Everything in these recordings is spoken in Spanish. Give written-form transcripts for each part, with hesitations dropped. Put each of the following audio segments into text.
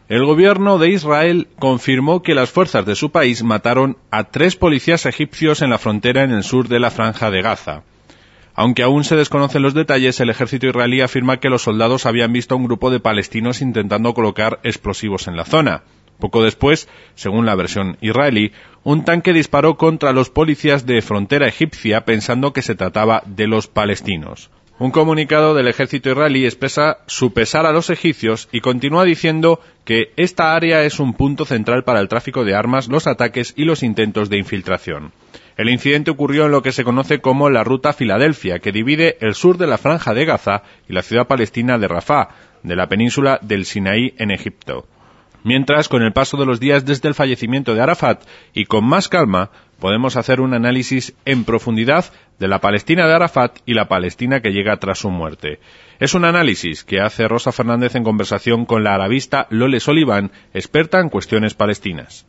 El gobierno de Israel confirmó que las fuerzas de su país mataron a 3 policías egipcios en la frontera en el sur de la Franja de Gaza. Aunque aún se desconocen los detalles, el ejército israelí afirma que los soldados habían visto a un grupo de palestinos intentando colocar explosivos en la zona. Poco después, según la versión israelí, un tanque disparó contra los policías de frontera egipcia pensando que se trataba de los palestinos. Un comunicado del ejército israelí expresa su pesar a los egipcios y continúa diciendo que esta área es un punto central para el tráfico de armas, los ataques y los intentos de infiltración. El incidente ocurrió en lo que se conoce como la Ruta Filadelfia, que divide el sur de la Franja de Gaza y la ciudad palestina de Rafah, de la península del Sinaí en Egipto. Mientras, con el paso de los días desde el fallecimiento de Arafat y con más calma, podemos hacer un análisis en profundidad de la Palestina de Arafat y la Palestina que llega tras su muerte. Es un análisis que hace Rosa Fernández en conversación con la arabista Lole Soliván, experta en cuestiones palestinas.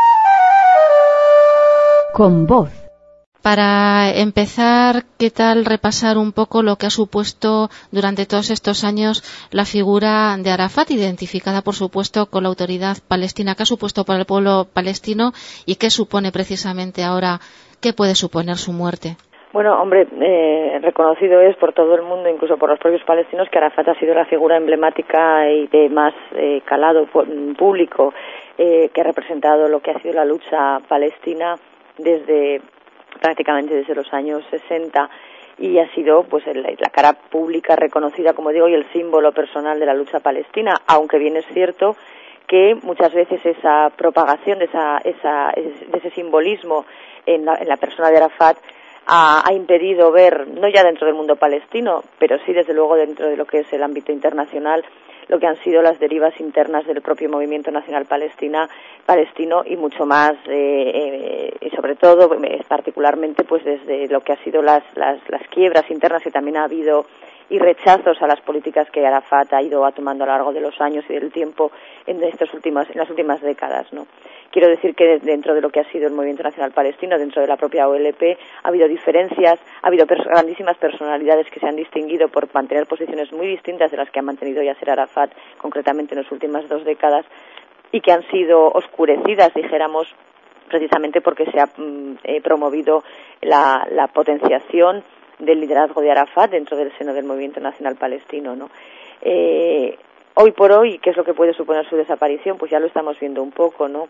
Con voz. Para empezar, ¿qué tal repasar un poco lo que ha supuesto durante todos estos años la figura de Arafat, identificada por supuesto con la autoridad palestina? ¿Qué ha supuesto para el pueblo palestino y qué supone precisamente ahora, qué puede suponer su muerte? Bueno, hombre, reconocido es por todo el mundo, incluso por los propios palestinos, que Arafat ha sido la figura emblemática y de más calado público que ha representado lo que ha sido la lucha palestina prácticamente desde los años 60 y ha sido pues la cara pública reconocida, como digo, y el símbolo personal de la lucha palestina, aunque bien es cierto que muchas veces esa propagación de ese simbolismo en la persona de Arafat ha impedido ver, no ya dentro del mundo palestino, pero sí desde luego dentro de lo que es el ámbito internacional, lo que han sido las derivas internas del propio movimiento nacional palestino y mucho más, y sobre todo, particularmente, pues desde lo que ha sido las quiebras internas que también ha habido y rechazos a las políticas que Arafat ha ido tomando a lo largo de los años y del tiempo en las últimas décadas, ¿no? Quiero decir que dentro de lo que ha sido el movimiento nacional palestino, dentro de la propia OLP, ha habido diferencias, ha habido grandísimas personalidades que se han distinguido por mantener posiciones muy distintas de las que ha mantenido Yasser Arafat, concretamente en las últimas 2 décadas, y que han sido oscurecidas, dijéramos, precisamente porque se ha promovido la potenciación del liderazgo de Arafat dentro del seno del movimiento nacional palestino, ¿no? Hoy por hoy, ¿qué es lo que puede suponer su desaparición? Pues ya lo estamos viendo un poco, ¿no?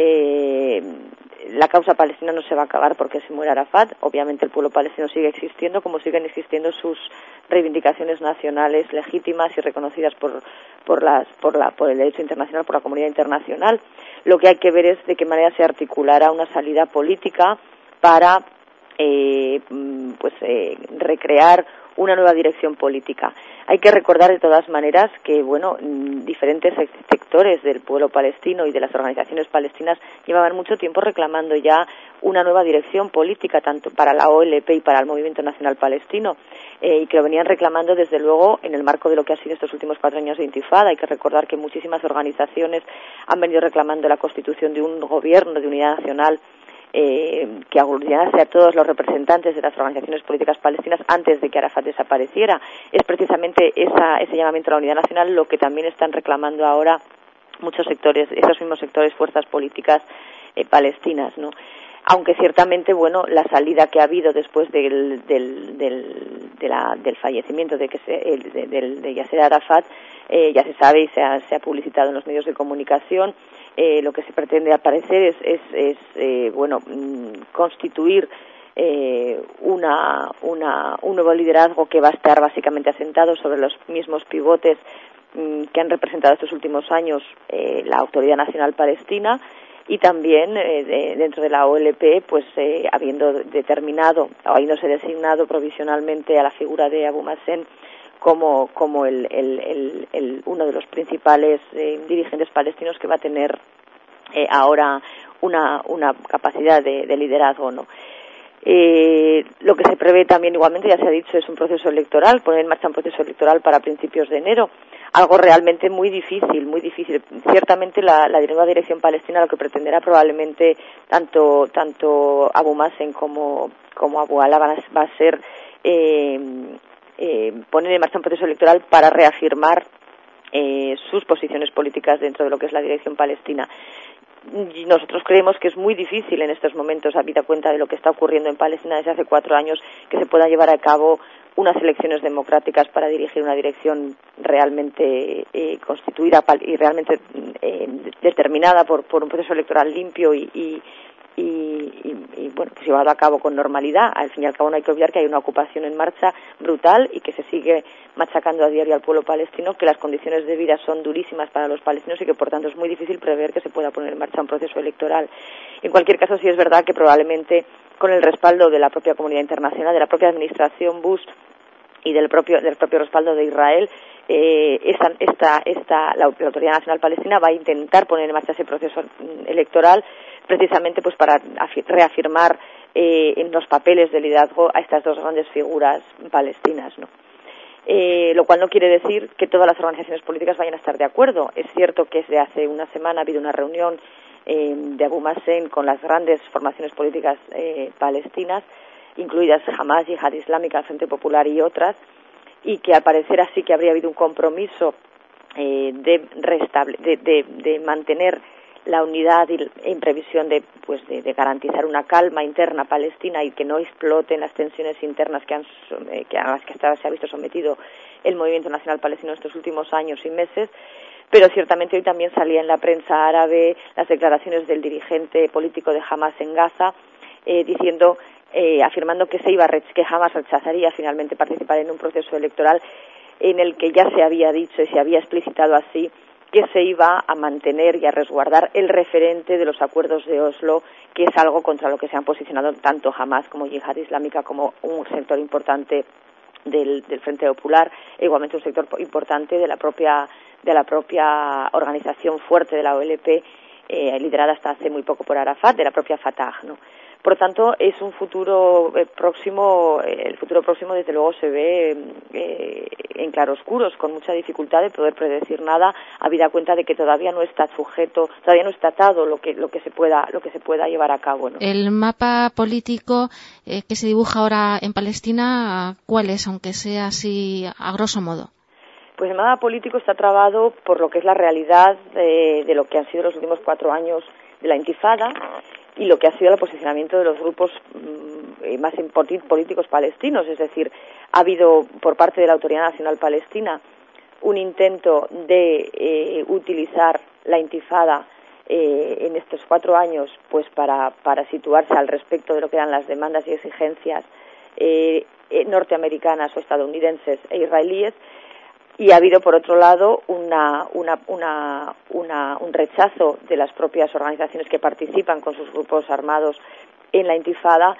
La causa palestina no se va a acabar porque se muera Arafat. Obviamente el pueblo palestino sigue existiendo, como siguen existiendo sus reivindicaciones nacionales legítimas y reconocidas por el derecho internacional, por la comunidad internacional. Lo que hay que ver es de qué manera se articulará una salida política para recrear una nueva dirección política. Hay que recordar de todas maneras que, diferentes sectores del pueblo palestino y de las organizaciones palestinas llevaban mucho tiempo reclamando ya una nueva dirección política, tanto para la OLP y para el Movimiento Nacional Palestino, y que lo venían reclamando desde luego en el marco de lo que ha sido estos últimos 4 años de intifada. Hay que recordar que muchísimas organizaciones han venido reclamando la constitución de un gobierno de unidad nacional que aglutinase a todos los representantes de las organizaciones políticas palestinas antes de que Arafat desapareciera. Es precisamente ese llamamiento a la unidad nacional lo que también están reclamando ahora muchos sectores, esos mismos sectores, fuerzas políticas palestinas, ¿no? Aunque ciertamente, la salida que ha habido después del fallecimiento de Yasser Arafat, ya se sabe y se ha publicitado en los medios de comunicación. Lo que se pretende al parecer es constituir un nuevo liderazgo que va a estar básicamente asentado sobre los mismos pivotes que han representado estos últimos años la Autoridad Nacional Palestina, y también dentro de la OLP, habiéndose designado provisionalmente a la figura de Abu Mazen como uno de los principales dirigentes palestinos que va a tener ahora una capacidad de liderazgo, ¿no? Lo que se prevé también, igualmente, ya se ha dicho, es un proceso electoral, poner en marcha un proceso electoral para principios de enero, algo realmente muy difícil. Ciertamente la nueva dirección palestina lo que pretenderá probablemente tanto Abu Mazen como Abu Ala va a ser poner en marcha un proceso electoral para reafirmar sus posiciones políticas dentro de lo que es la dirección palestina. Y nosotros creemos que es muy difícil en estos momentos, habida cuenta de lo que está ocurriendo en Palestina desde hace 4 años, que se puedan llevar a cabo unas elecciones democráticas para dirigir una dirección realmente constituida y realmente determinada por un proceso electoral limpio y bueno, pues llevado a cabo con normalidad. Al fin y al cabo no hay que olvidar que hay una ocupación en marcha brutal y que se sigue machacando a diario al pueblo palestino, que las condiciones de vida son durísimas para los palestinos y que por tanto es muy difícil prever que se pueda poner en marcha un proceso electoral. En cualquier caso, sí es verdad que probablemente con el respaldo de la propia comunidad internacional, de la propia administración Bush y del propio respaldo de Israel, la Autoridad Nacional Palestina va a intentar poner en marcha ese proceso electoral precisamente pues para reafirmar en los papeles de liderazgo a estas dos grandes figuras palestinas, ¿no? Lo cual no quiere decir que todas las organizaciones políticas vayan a estar de acuerdo. Es cierto que desde hace una semana ha habido una reunión de Abu Mazen con las grandes formaciones políticas palestinas, incluidas Hamas, Yihad Islámica, el Frente Popular y otras, y que al parecer así que habría habido un compromiso de mantener la unidad en previsión de garantizar una calma interna palestina y que no exploten las tensiones internas a las que se ha visto sometido el movimiento nacional palestino en estos últimos años y meses. Pero ciertamente hoy también salía en la prensa árabe las declaraciones del dirigente político de Hamas en Gaza, afirmando que que Hamas rechazaría finalmente participar en un proceso electoral en el que ya se había dicho y se había explicitado así que se iba a mantener y a resguardar el referente de los acuerdos de Oslo, que es algo contra lo que se han posicionado tanto Hamas como Yihad Islámica como un sector importante del Frente Popular, e igualmente un sector importante de la propia organización fuerte de la OLP, liderada hasta hace muy poco por Arafat, de la propia Fatah, ¿no? Por tanto, es un futuro próximo, el futuro próximo desde luego se ve en claroscuros, con mucha dificultad de poder predecir nada, habida cuenta de que todavía no está atado lo que se pueda llevar a cabo, ¿no? El mapa político que se dibuja ahora en Palestina, ¿cuál es, aunque sea así a grosso modo? Pues el mapa político está trabado por lo que es la realidad de lo que han sido los últimos 4 años de la Intifada y lo que ha sido el posicionamiento de los grupos más políticos palestinos. Es decir, ha habido por parte de la Autoridad Nacional Palestina un intento de utilizar la Intifada en estos 4 años pues para situarse al respecto de lo que eran las demandas y exigencias norteamericanas o estadounidenses e israelíes. Y ha habido, por otro lado, un rechazo de las propias organizaciones que participan con sus grupos armados en la Intifada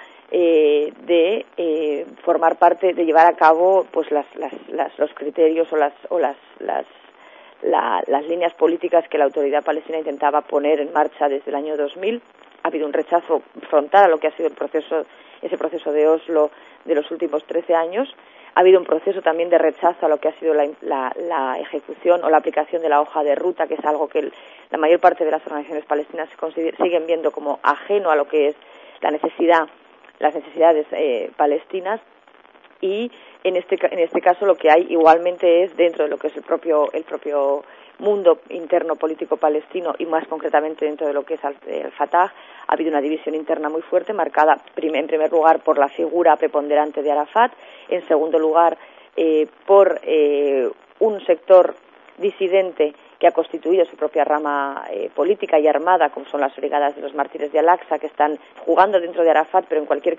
de formar parte, de llevar a cabo pues los criterios o las líneas políticas que la autoridad palestina intentaba poner en marcha desde el año 2000. Ha habido un rechazo frontal a lo que ha sido ese proceso de Oslo de los últimos 13 años. Ha habido un proceso también de rechazo a lo que ha sido la ejecución o la aplicación de la hoja de ruta, que es algo que la mayor parte de las organizaciones palestinas siguen viendo como ajeno a lo que es las necesidades palestinas. Y en este caso lo que hay igualmente es, dentro de lo que es el propio mundo interno político palestino y más concretamente dentro de lo que es el Fatah, ha habido una división interna muy fuerte, marcada en primer lugar por la figura preponderante de Arafat, en segundo lugar por un sector disidente que ha constituido su propia rama política y armada, como son las Brigadas de los Mártires de Al-Aqsa, que están jugando dentro del Fatah, pero en cualquier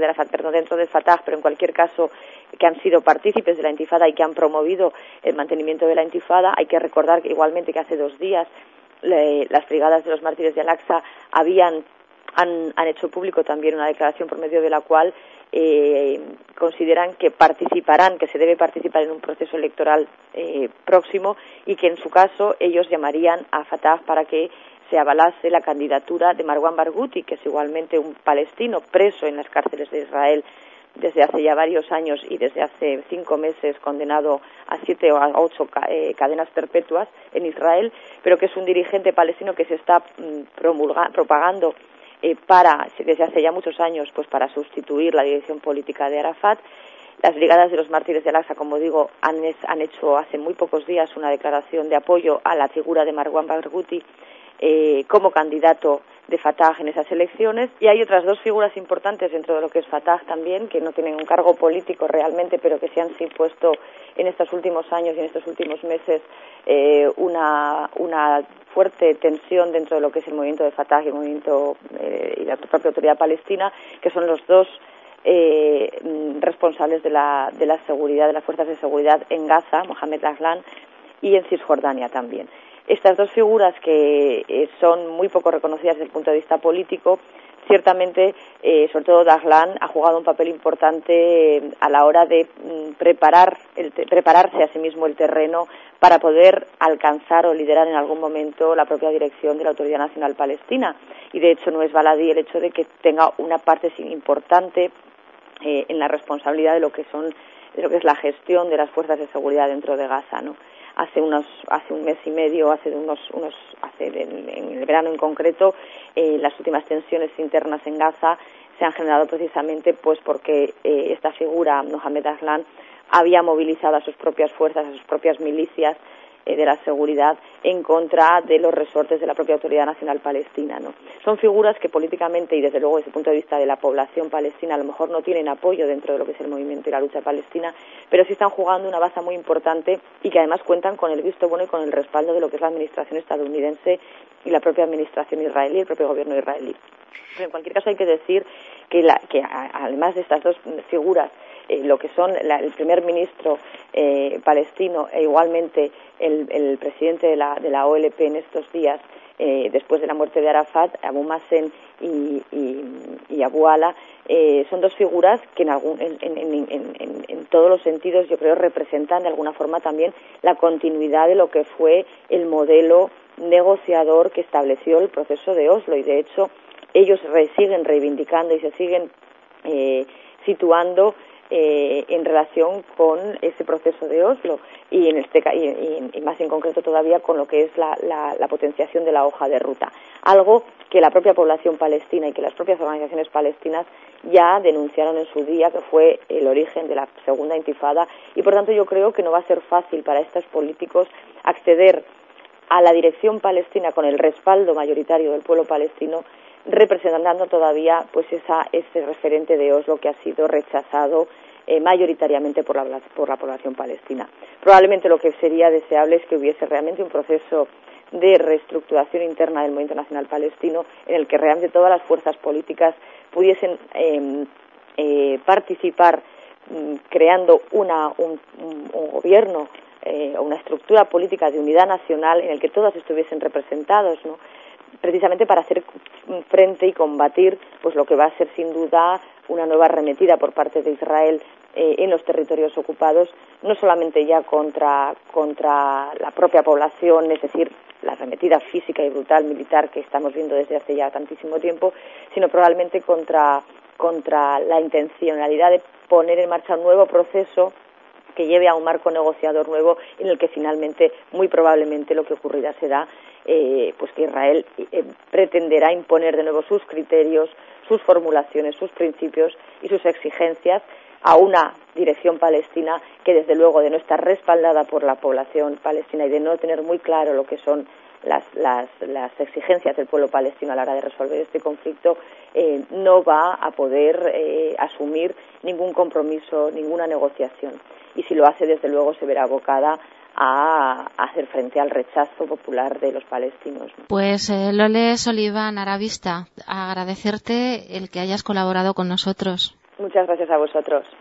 caso que han sido partícipes de la Intifada y que han promovido el mantenimiento de la Intifada. Hay que recordar que igualmente que hace 2 días las Brigadas de los Mártires de Al-Aqsa han hecho público también una declaración por medio de la cual consideran que se debe participar en un proceso electoral próximo y que en su caso ellos llamarían a Fatah para que se avalase la candidatura de Marwan Barghouti, que es igualmente un palestino preso en las cárceles de Israel desde hace ya varios años y desde hace 5 meses condenado a 7 o a 8 cadenas perpetuas en Israel, pero que es un dirigente palestino que se está propagando desde hace ya muchos años pues para sustituir la dirección política de Arafat. Las Brigadas de los Mártires de Al-Aqsa, como digo, han hecho hace muy pocos días una declaración de apoyo a la figura de Marwan Barghouti como candidato de Fatah en esas elecciones, y hay otras dos figuras importantes dentro de lo que es Fatah también, que no tienen un cargo político realmente, pero que se han impuesto en estos últimos años y en estos últimos meses una fuerte tensión dentro de lo que es el movimiento de Fatah y el movimiento y la propia autoridad palestina, que son los dos responsables de la seguridad, de las fuerzas de seguridad en Gaza, Mohamed Dahlan, y en Cisjordania también. Estas dos figuras que son muy poco reconocidas desde el punto de vista político, ciertamente, sobre todo Dahlan, ha jugado un papel importante a la hora de prepararse a sí mismo el terreno para poder alcanzar o liderar en algún momento la propia dirección de la Autoridad Nacional Palestina. Y de hecho no es baladí el hecho de que tenga una parte importante en la responsabilidad de lo que es la gestión de las fuerzas de seguridad dentro de Gaza, ¿no? Hace un mes y medio, en el verano en concreto, las últimas tensiones internas en Gaza se han generado precisamente pues porque esta figura, Mohamed Dahlan, había movilizado a sus propias fuerzas, a sus propias milicias de la seguridad en contra de los resortes de la propia Autoridad Nacional Palestina, ¿no? Son figuras que políticamente y desde luego desde el punto de vista de la población palestina a lo mejor no tienen apoyo dentro de lo que es el movimiento y la lucha palestina, pero sí están jugando una baza muy importante y que además cuentan con el visto bueno y con el respaldo de lo que es la administración estadounidense y la propia administración israelí, el propio gobierno israelí. Pero en cualquier caso hay que decir que además de estas dos figuras, lo que son el primer ministro palestino e igualmente el presidente de la OLP en estos días, después de la muerte de Arafat, Abu Mazen y Abu Ala, son dos figuras que en todos los sentidos yo creo representan de alguna forma también la continuidad de lo que fue el modelo negociador que estableció el proceso de Oslo, y de hecho ellos siguen reivindicando y se siguen situando en relación con ese proceso de Oslo y y más en concreto todavía con lo que es la potenciación de la hoja de ruta, algo que la propia población palestina y que las propias organizaciones palestinas ya denunciaron en su día, que fue el origen de la segunda intifada, y por tanto yo creo que no va a ser fácil para estos políticos acceder a la dirección palestina con el respaldo mayoritario del pueblo palestino, representando todavía pues ese referente de Oslo que ha sido rechazado mayoritariamente por la población palestina. Probablemente lo que sería deseable es que hubiese realmente un proceso de reestructuración interna del movimiento nacional palestino en el que realmente todas las fuerzas políticas pudiesen participar creando un gobierno o una estructura política de unidad nacional en el que todas estuviesen representados, ¿no? Precisamente para hacer frente y combatir pues lo que va a ser sin duda una nueva arremetida por parte de Israel en los territorios ocupados, no solamente ya contra la propia población, es decir, la arremetida física y brutal militar que estamos viendo desde hace ya tantísimo tiempo, sino probablemente contra la intencionalidad de poner en marcha un nuevo proceso que lleve a un marco negociador nuevo en el que finalmente, muy probablemente, lo que ocurrirá será pues que Israel pretenderá imponer de nuevo sus criterios, sus formulaciones, sus principios y sus exigencias a una dirección palestina que, desde luego, de no estar respaldada por la población palestina y de no tener muy claro lo que son las exigencias del pueblo palestino a la hora de resolver este conflicto, no va a poder asumir ningún compromiso, ninguna negociación. Y si lo hace, desde luego, se verá abocada a hacer frente al rechazo popular de los palestinos. Pues Lole Solivan, Aravista, agradecerte el que hayas colaborado con nosotros. Muchas gracias a vosotros.